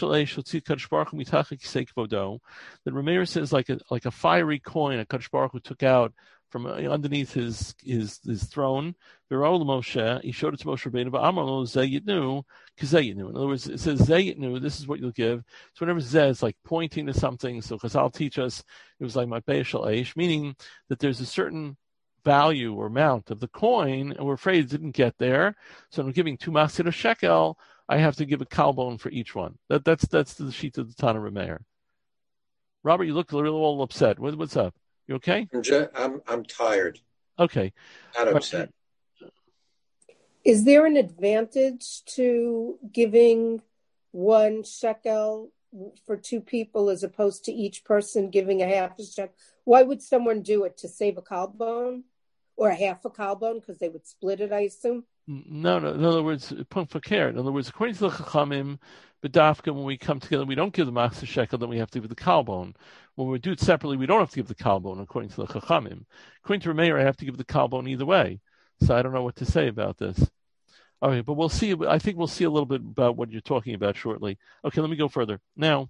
Rameir says like a like a fiery coin a Kadosh Baruch Hu took out from underneath his his his throne. Moshe, he showed it to Moshe Rabbeinu, but Amar lo zeh yitnu k'zeh yitnu. In other words, it says zeh yitnu. This is what you'll give. So whenever zeh is like pointing to something, so Chazal teach us it was like matbei shel eish, meaning that there's a certain value or amount of the coin, and we're afraid it didn't get there. So I'm giving two machzor shekel. I have to give a kalbon for each one. That, that's that's the sheet of the Tana Rameir. Robert, you look a little all upset. What, what's up? You okay? I'm, just, I'm I'm tired. Okay. Not upset. Is there an advantage to giving one shekel for two people as opposed to each person giving a half a shekel? Why would someone do it? To save a kalbon or a half a kalbon? Because they would split it, I assume. No, no. In other words, point for care. In other words, according to the Chachamim, B'dafka, when we come together, we don't give the machzor shekel, then we have to give the kalbon. When we do it separately, we don't have to give the kalbon, according to the Chachamim. According to Rameir, I have to give the kalbon either way. So I don't know what to say about this. Okay, but we'll see. I think we'll see a little bit about what you're talking about shortly. Okay, let me go further. Now,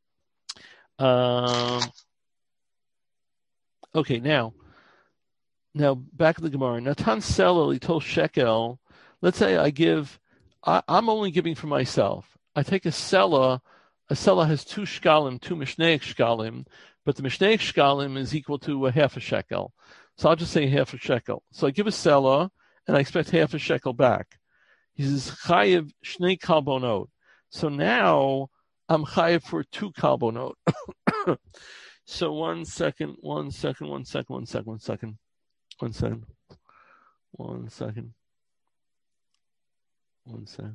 um, okay, now, now back to the Gemara. Natan Selel, he told shekel. Let's say I give, I, I'm only giving for myself. I take a sela. A sela has two shkalim, two mishnaic shkalim, but the mishnaic shkalim is equal to a half a shekel. So I'll just say half a shekel. So I give a sela, and I expect half a shekel back. He says chayiv shnei kalbonot. So now I'm chayiv for two kalbonot. So one second, one second, one second, one second, one second, one second, one second, one second.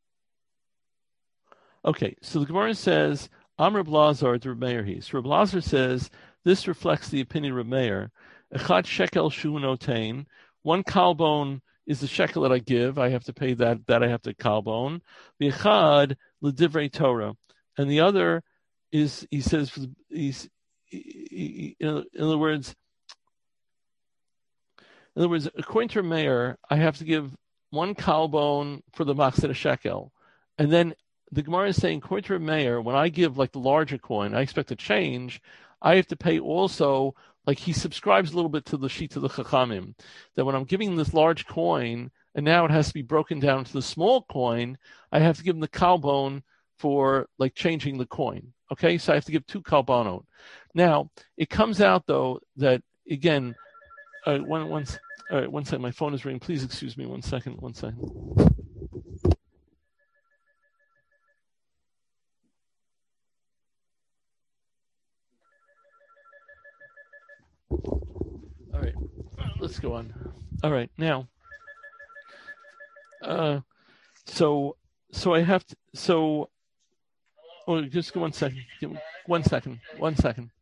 Okay, so the Gemara says, Am Reb Lazar to Reb Meir he. So Reb Lazar says, this reflects the opinion of Reb Meir. Echad shekel shu notain. One kalbon is the shekel that I give. I have to pay that, that I have to kalbon. The echad l'divrei Torah. And the other is, he says, he's, he, in other words, in other words, according to Reb Meir, I have to give one kalbon for the machzir shekel. And then the Gemara is saying, according to Reb Meir, when I give like the larger coin, I expect a change, I have to pay also, like he subscribes a little bit to the sheet of the Chachamim, that when I'm giving this large coin, and now it has to be broken down to the small coin, I have to give him the kalbon for like changing the coin. Okay, so I have to give two kalbonot. Now, it comes out though that, again, uh, one, one, all right, one second, my phone is ringing. Please excuse me one second, one second. All right, let's go on. All right, now, uh, so, so I have to, so, oh, just one second, one second, one second.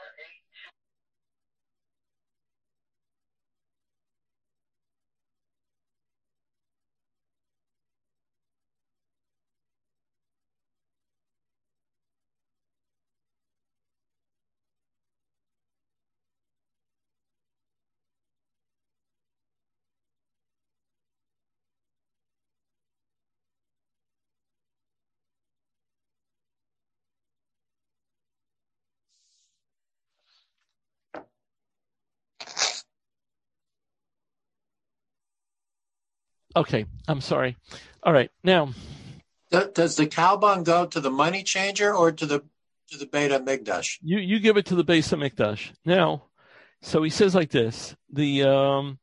Okay, I'm sorry. All right, now. Does the kalbon go to the money changer or to the to the Beit HaMikdash? You you give it to the Beit HaMikdash. Now, so he says like this. The um,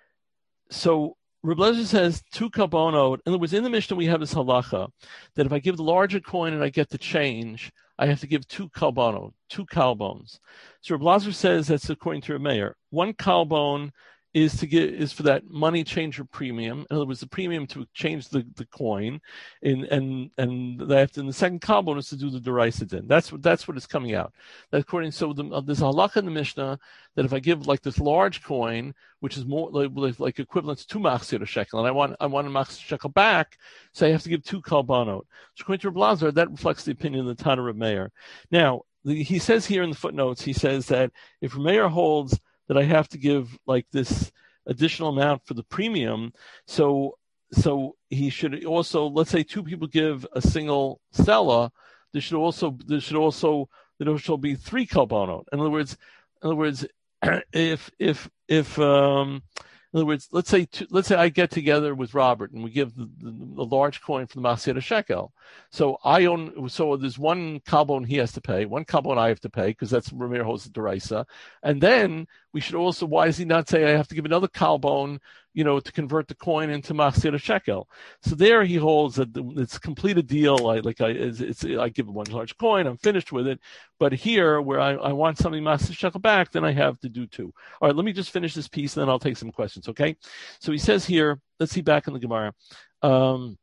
so Reb Lezer says two kalbonot. In other words, in the Mishnah we have this halacha that if I give the larger coin and I get the change, I have to give two kalbonot, two kalbons. So Reb Lezer says that's according to Reb Meir. One kalbon is to get is for that money changer premium. In other words, the premium to change the, the coin, in, and and that in the second kalbon is to do the deraisa din. That's what that's what is coming out. That according so the, uh, there's a halakha in the Mishnah that if I give like this large coin, which is more like, like equivalent to two machzir shekel, and I want I want a machzir shekel back, so I have to give two kalbanot. So according to Reb Lazar, that reflects the opinion of the Tana Reb Meir. Now the, he says here in the footnotes, he says that if Reb Meir holds that I have to give like this additional amount for the premium. So, so he should also, let's say two people give a single sela. There should also, there should also, there should be three kalbanot. In other words, in other words, if, if, if, um, in other words, let's say, two, let's say I get together with Robert and we give the, the, the large coin for the Masir shekel. So I own, so there's one kalbon he has to pay, one kalbon I have to pay because that's Ramir holds the deraisa. And then we should also, why does he not say I have to give another kalbon, you know, to convert the coin into Masir shekel? So there he holds that it's complete a deal. I like I, it's, it's I give one large coin, I'm finished with it. But here, where I, I want something Masir shekel back, then I have to do two. All right, let me just finish this piece, and then I'll take some questions. Okay, so he says here, let's see back in the Gemara. Um,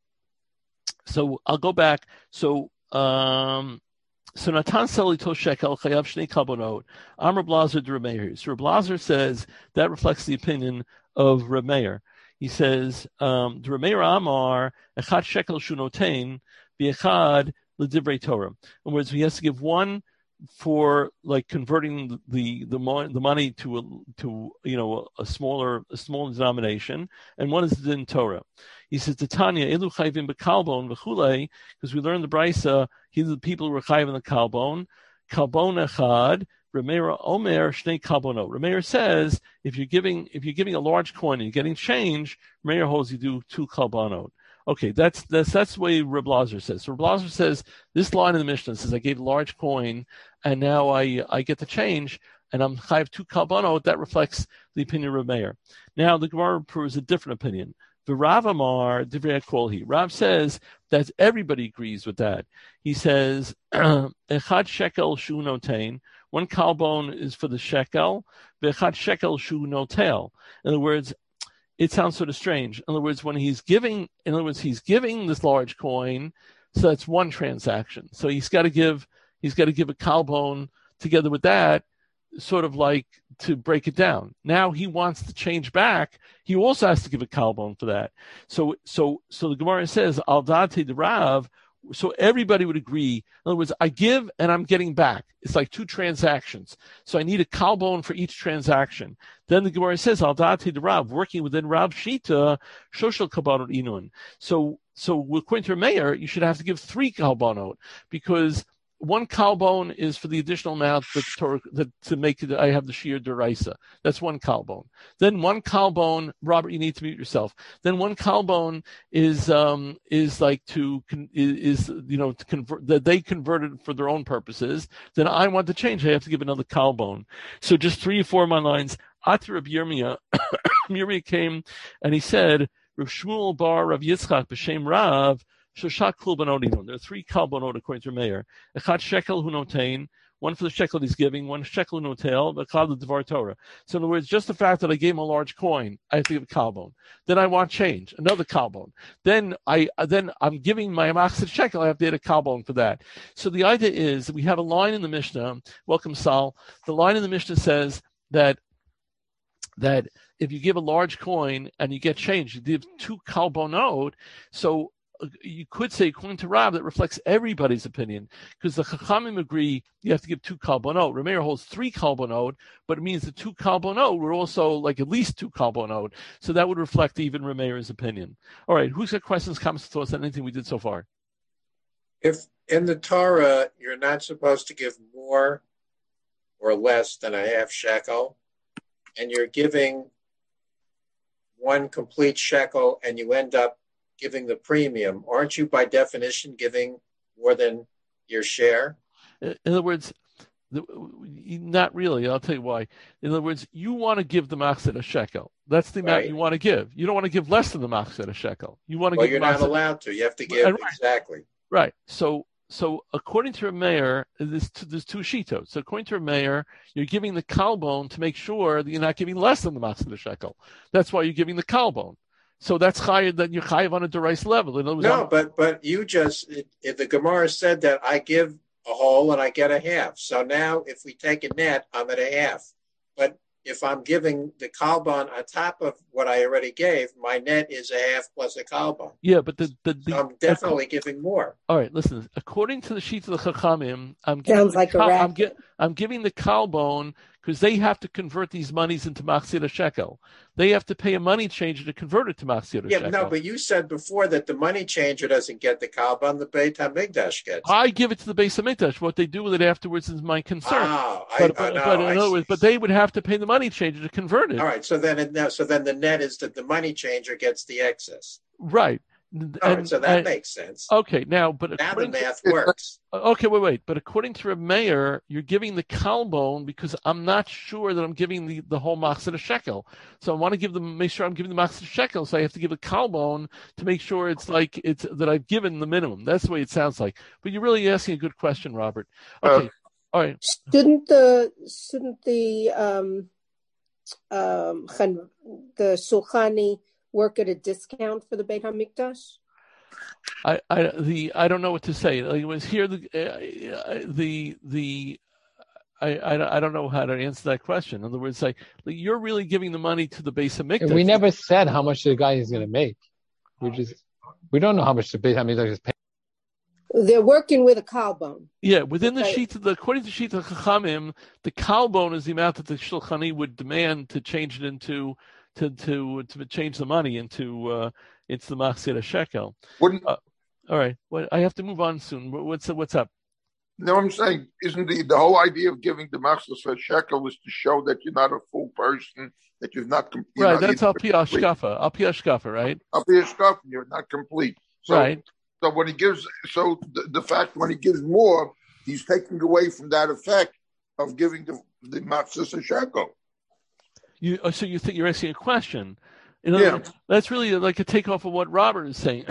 so I'll go back. So um, so Natan Selito Shekel Chayav Shnei Kabonot Amr Blazer de Reb Meir. So Reb Blazer says that reflects the opinion of Reb Meir. He says um, de Reb Meir Amar Echad Shekel Shunotain Biechad L'Divrei Torah. In other words, he has to give one for like converting the the the, the money to a, to you know a, a smaller a smaller denomination, and one is in Torah. He says the Tanya Elu Chayvim Bekalbon V'chulei, because we learned the Brisa. He the people who were chayv in the kalbon, kalbon echad Rameir Omer Shnei Kalbonot. Rameir says if you're giving if you're giving a large coin and you're getting change, Rameir holds you do two Kalbonot. Okay, that's that's that's the way Reb Lazar says. So Reb Lazar says this line in the Mishnah says I gave a large coin and now I I get the change and I'm I have two Kalbonot. That reflects the opinion of Rameir. Now the Gemara proves a different opinion. The Rav Amar Divrei Kolhi. Rav says that everybody agrees with that. He says Echad shekel shu notain. One kalbon is for the shekel. V'echad shekel shu notel. In other words, it sounds sort of strange. In other words, when he's giving, in other words, he's giving this large coin, so that's one transaction. So he's got to give, he's got to give a kalbon together with that, sort of like to break it down. Now he wants to change back. He also has to give a kalbon for that. So, so, so the Gemara says al date de Rav. So everybody would agree. In other words, I give and I'm getting back. It's like two transactions. So I need a kalbon for each transaction. Then the Gemara says al date de Rav, working within Rav Shita, shoshel kalbonot inun. So, so according to Meir, you should have to give three kalbonot because one kalbon is for the additional amount that, Torah, that to make it, I have the Shir Deraisa. That's one kalbon. Then one kalbon, Robert, you need to mute yourself. Then one kalbon is um, is like to is, is you know to convert that they converted for their own purposes. Then I want to change. I have to give another kalbon. So just three or four of my lines. After Rabbi Yirmiyah, Yirmiyah came and he said, Rav Shmuel bar Rav Yitzchak b'shem Rav. Shoshat kalbonot. There are three kalbonot according to Meir. Echad shekel hu notain, one for the shekel he's giving, one shekel hu notel, v'echad l'dvar Torah. So in other words, just the fact that I gave him a large coin, I have to give a kalbon. Then I want change, another kalbon. Then I then I'm giving my machzor shekel, I have to get a kalbon for that. So the idea is we have a line in the Mishnah. Welcome, Sal. The line in the Mishnah says that that if you give a large coin and you get change, you give two kalbonot. So you could say, according to Rav, that reflects everybody's opinion, because the Chachamim agree you have to give two kalbonot. Rameir holds three kalbonot, but it means the two kalbonot were also like at least two kalbonot. So that would reflect even Rameir's opinion. All right, who's got questions, comments, thoughts on anything we did so far? If in the Torah you're not supposed to give more or less than a half shekel, and you're giving one complete shekel, and you end up giving the premium, aren't you by definition giving more than your share? In other words, the, not really. I'll tell you why. In other words, you want to give the machzor a shekel. That's the amount right. you want to give. You don't want to give less than the machzor a shekel. You want to well, give. You're not allowed to. You have to give right. exactly. Right. So, so according to a mayor, there's two, there's two shitos. So according to a mayor, you're giving the kalbon to make sure that you're not giving less than the machzor a shekel. That's why you're giving the kalbon. So that's higher than you're chayav on a derais level. In other words, no, I'm, but but you just it, it, the Gemara said that I give a whole and I get a half. So now if we take a net, I'm at a half. But if I'm giving the kalbon on top of what I already gave, my net is a half plus a kalbon. Yeah, but the, the, the so I'm definitely giving more. All right, listen. According to the sheet of the Chachamim, I'm giving sounds like kal, a I'm, get, I'm giving the kalbon because they have to convert these monies into machzor shekel. They have to pay a money changer to convert it to machzor yeah, shekel. Yeah, no, but you said before that the money changer doesn't get the kalbon, the Beit HaMikdash gets. I give it to the Beis HaMikdash. What they do with it afterwards is my concern. Oh, but, I, but, no, but in I other see. words, but they would have to pay the money changer to convert it. All right, so then it, so then the net is that the money changer gets the excess. Right. All and, right, so that and, makes sense. Okay, now, but now the math to, works. Okay, wait, wait. But according to a mayor, you're giving the kalbon because I'm not sure that I'm giving the, the whole machzor shekel. So I want to give them, make sure I'm giving the machzor shekel. So I have to give a kalbon to make sure it's like it's that I've given the minimum. That's the way it sounds like. But you're really asking a good question, Robert. Okay, uh, all right. Shouldn't the shouldn't the um um the Shulchani work at a discount for the Beit HaMikdash? I, I the I don't know what to say. Like, it was here the uh, the the I, I I don't know how to answer that question. In other words, like, like you're really giving the money to the Beis HaMikdash. We never said how much the guy is going to make. We just we don't know how much the Beis HaMikdash is paying. They're working with a kalbon. Yeah, within the okay. sheet of the according to the sheet of the Chachamim, the kalbon is the amount that the Shulchani would demand to change it into. To, to to change the money into uh, into the machzor shekel. Wouldn't uh, all right? Well, I have to move on soon. What's what's up? No, I'm saying, isn't the, the whole idea of giving the machzos a shekel is to show that you're not a full person, that you're not complete. Right, that's al pi hashkafa, al pi hashkafa, right? Al pi hashkafa, you're not complete. So, right. So when he gives, so the, the fact when he gives more, he's taking away from that effect of giving the the machzos a shekel. You so you think you're asking a question? In other Yeah. words, that's really like a takeoff of what Robert is saying.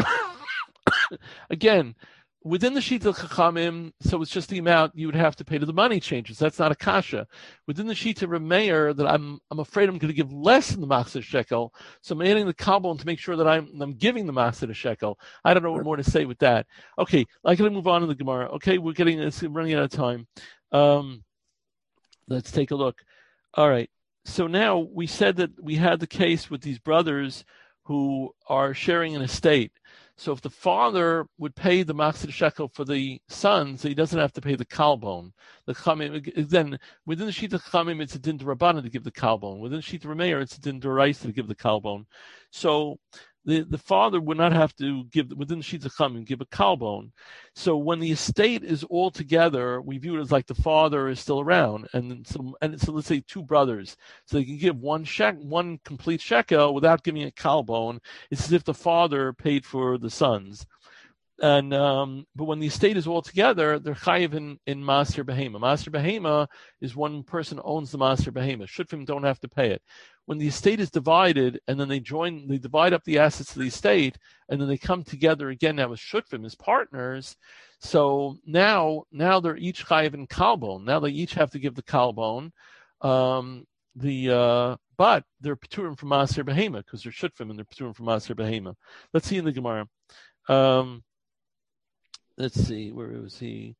Again, within the Shita Chachamim, so it's just the amount you would have to pay to the money changers. That's not a kasha. Within the Shita Rameir, that I'm I'm afraid I'm going to give less than the machzor shekel, so I'm adding the kalbon to make sure that I'm I'm giving the machzor shekel. I don't know what more to say with that. Okay, I'm going to move on to the Gemara. Okay, we're getting it's running out of time. Um, let's take a look. All right. So now we said that we had the case with these brothers who are sharing an estate. So if the father would pay the machzor shekel for the sons, he doesn't have to pay the kalbon. The chamim, then within the shita chamim, it's a din d'Rabbanan to give the kalbon. Within the shita Rameir, it's a din d'Oraisa to give the kalbon. So the, the father would not have to give within the shita chamim give a kalbon. So when the estate is all together, we view it as like the father is still around, and so and so let's say two brothers, so they can give one shek, one complete shekel without giving a kalbon. It's as if the father paid for the sons. And um, but when the estate is all together, they're chayiv in, in master behema. Master behema is one person owns the master behema. Shutfim don't have to pay it. When the estate is divided, and then they join, they divide up the assets of the estate, and then they come together again now as shutfim, as partners. So now, now they're each chayiv in kalbon. Now they each have to give the kalbon. Um, the uh, but they're paturim from master behema because they're shutfim and they're paturim from master behema. Let's see in the Gemara. Um, Let's see, where was he?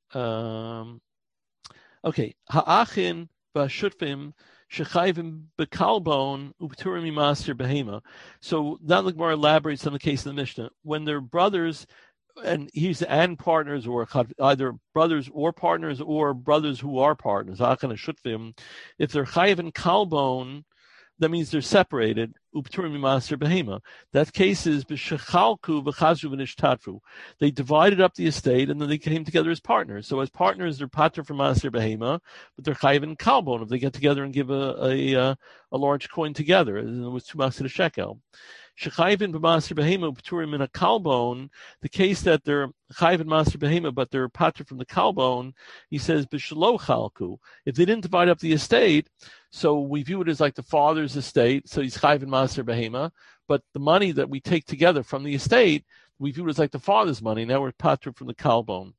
Um, okay. Ha'achin v'ashutfim shechayvim bekalbon upturim imaster behema. So now the Gemara elaborates on the case of the Mishnah. When they're brothers, and he's and partners, or either brothers or partners, or brothers who are partners, ha'achin v'ashutfim, if they're chayv in kalbon, that means they're separated. Upturim imaster behema. That case is b'shechalku v'chazru v'nishtatfu. They divided up the estate and then they came together as partners. So as partners, they're pater from master behema, but they're chayiv in kalbon if they get together and give a a, a, a large coin together. And it was two machzor shekel. Shechayivin b'master behema upturim in a kalbon. The case that they're chayiv in master behema, but they're pater from the kalbon. He says b'shelo chalku. If they didn't divide up the estate, so we view it as like the father's estate. So he's chayiv in master behema, but the money that we take together from the estate, we view it as like the father's money. Now we're pater from the kalbon.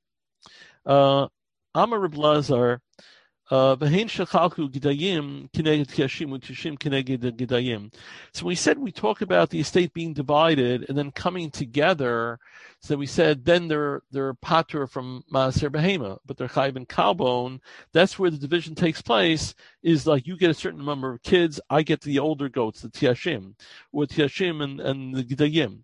Uh, Amar Reb Lazar. Uh, so we said we talk about the estate being divided and then coming together. So we said then they're they're pater from maaser behema, but they're chayiv in kalbon. That's where the division takes place. Is like you get a certain number of kids, I get the older goats, the tiashim, or tiashim and, and the gedayim.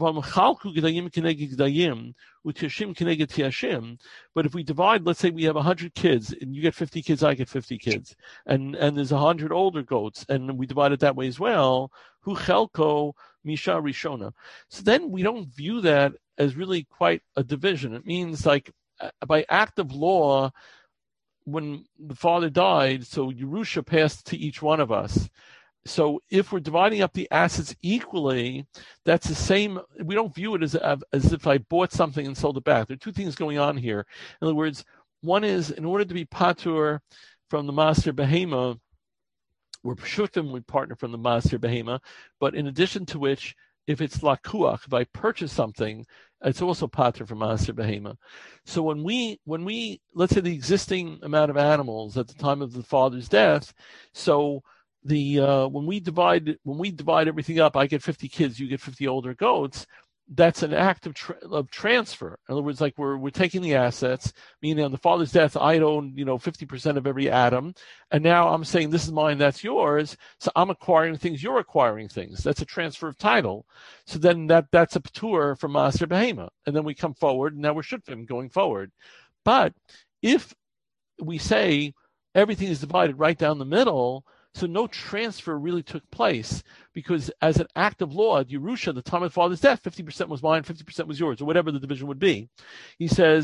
But if we divide, let's say we have one hundred kids, and you get fifty kids, I get fifty kids, and, and there's one hundred older goats, and we divide it that way as well, hu chelko misha rishona. So then we don't view that as really quite a division. It means like by act of law, when the father died, so Yerusha passed to each one of us. So if we're dividing up the assets equally, that's the same. We don't view it as as if I bought something and sold it back. There are two things going on here. In other words, one is in order to be patur from the master behema, we're pshutim with partner from the master behema. But in addition to which, if it's lakuach, if I purchase something, it's also patur from master behema. So when we when we let's say the existing amount of animals at the time of the father's death, so The uh, when we divide when we divide everything up, I get fifty kids, you get fifty older goats. That's an act of tra- of transfer. In other words, like we're we're taking the assets. Meaning, on the father's death, I own you know fifty percent of every atom, and now I'm saying this is mine, that's yours. So I'm acquiring things, you're acquiring things. That's a transfer of title. So then that that's a patur from Master Behema, and then we come forward, and now we're shutfim going forward. But if we say everything is divided right down the middle, so no transfer really took place, because as an act of law at Yerusha, the time of the father's death, fifty percent was mine, fifty percent was yours, or whatever the division would be. He says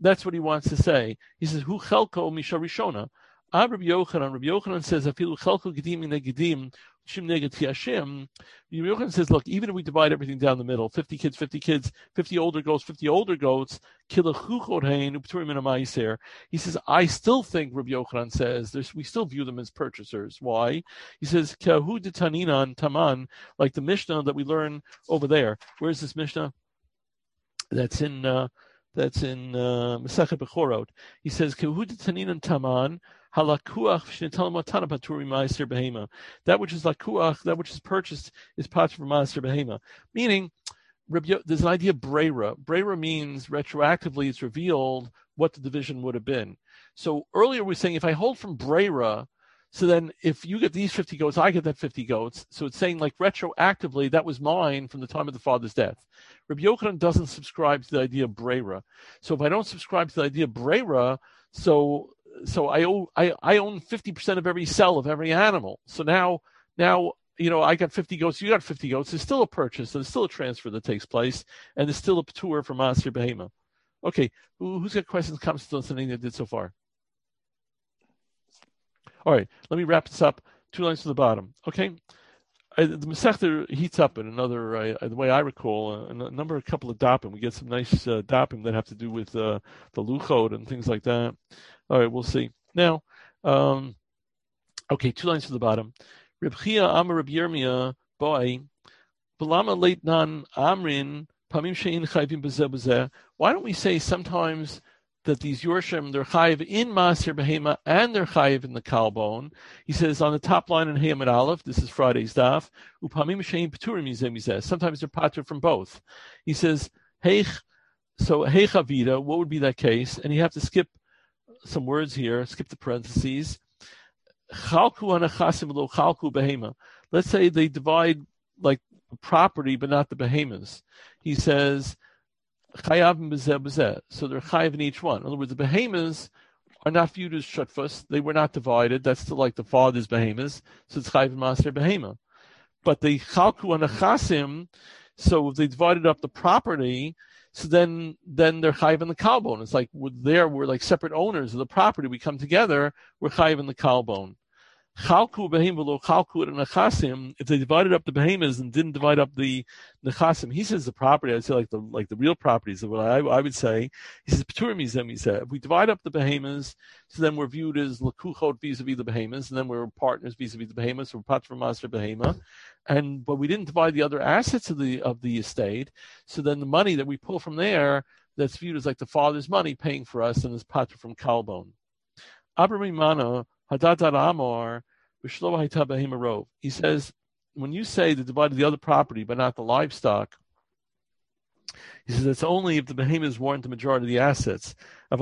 that's what he wants to say. He says, "Hu chelko misha rishona." Ab Rabbi Yochanan. Rabbi Yochanan says, "Afilu chelko gedim negedim shim neget tiashim." Rabbi Yochanan says, "Look, even if we divide everything down the middle, fifty kids, fifty kids, fifty older goats, fifty older goats, kilachuchorhein upturim min ha'maiser." He says, "I still think," Rabbi Yochanan says, there's, we still view them as purchasers. Why? He says, "Kahu detaninan taman," like the Mishnah that we learn over there. Where's this Mishnah? That's in uh, that's in uh, Masechet Bechorot. He says, "Kahu detaninan taman." Halakuach shnitalam paturi ma'aser behema. That which is lakuach, that which is purchased, is patur from ma'aser behema. Meaning, there's an idea of breira. Breira means retroactively it's revealed what the division would have been. So earlier we were saying if I hold from breira, so then if you get these fifty goats, I get that fifty goats. So it's saying like retroactively that was mine from the time of the father's death. Rabbi Yochanan doesn't subscribe to the idea of breira. So if I don't subscribe to the idea of breira, so So I own I, I own fifty percent of every cell of every animal. So now now you know I got fifty goats, you got fifty goats. There's still a purchase, there's still a transfer that takes place, and there's still a patur for Maser Behema. Okay, Who, who's got questions, comments, to something that did so far? All right, let me wrap this up. Two lines to the bottom. Okay, I, the Masechta heats up in another. Uh, the way I recall, uh, a number, a couple of dapim. We get some nice uh, dapim that have to do with uh, the luchot and things like that. All right, we'll see. Now, um, okay, two lines to the bottom. Reb Chia Amar Reb Yirmiyah boy, Balama late nan Amrin Pamim Shein Chayvim B'zeh B'zeh. Why don't we say sometimes that these Yorshim, they're chayiv in Maser Behema and they're chayiv in the Kalbon? He says on the top line in Hayamid Aleph, this is Friday's daf, Upamim Shein Peturim Mizeh Mizeh. Sometimes they're patur from both. He says, Heich, so Heich Avida, what would be that case? And you have to skip some words here, skip the parentheses. Chalku anachasim lo chalku behema. Let's say they divide like property, but not the behemoths. He says, chayav b'zeh b'zeh. So they're chayav in each one. In other words, the behemoths are not viewed as shutfas. They were not divided. That's still like the father's behemoths. So it's chayav maser behema. But the chalku anachasim, so if they divided up the property, so then, then they're chayiv in the kalbon. It's like we're there, we're like separate owners of the property. We come together, we're chayiv in the kalbon. Chalku behim v'lo chalku and nechasim. If they divided up the behemoths and didn't divide up the nechasim, he says the property. I'd say like the like the real properties. What I, I would say, he says peturim mizeh mizeh. If we divide up the behemoths, so then we're viewed as lakuchot vis-a-vis the behemoths, and then we're partners vis-a-vis the behemoths. We're patr master behema, and but we didn't divide the other assets of the of the estate. So then the money that we pull from there, that's viewed as like the father's money paying for us, and is patr from kalbon. Abramimana. He says, when you say they divided the other property but not the livestock, he says that's only if the behemoths warrant the majority of the assets. If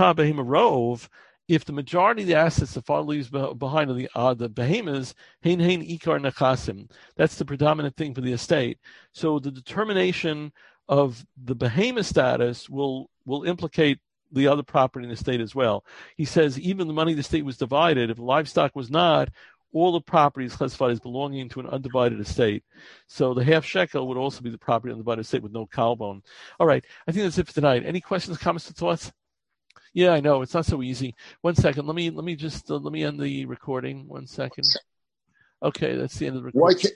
the majority of the assets the father leaves behind are the, uh, the behemoths, hein hein ikar nechasim. That's the predominant thing for the estate. So the determination of the behemoth status will will implicate the other property in the state as well. He says even the money the state was divided, if livestock was not, all the property is classified as belonging to an undivided estate. So the half shekel would also be the property of the undivided estate with no kalbon. All right, I think that's it for tonight. Any questions, comments, or thoughts? Yeah, I know it's not so easy. One second, let me let me just uh, let me end the recording. One second. Okay, that's the end of the recording. Why can't